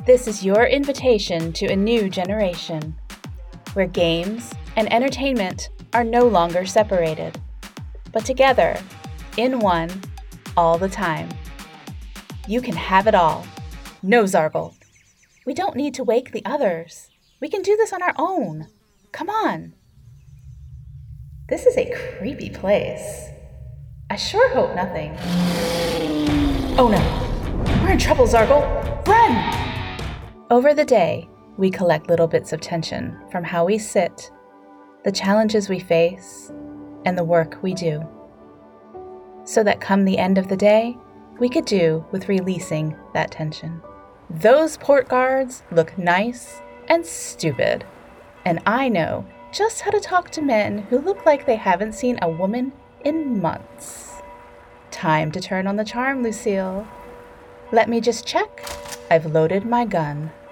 This is your invitation to a new generation, where games and entertainment are no longer separated, but together, in one, all the time. You can have it all. No, Zargle. We don't need to wake the others. We can do this on our own. Come on. This is a creepy place. I sure hope nothing. Oh no, we're in trouble, Zargle. Run! Over the day, we collect little bits of tension from how we sit, the challenges we face, and the work we do. So that come the end of the day, we could do with releasing that tension. Those port guards look nice and stupid, and I know just how to talk to men who look like they haven't seen a woman in months. Time to turn on the charm, Lucille. Let me just check. I've loaded my gun.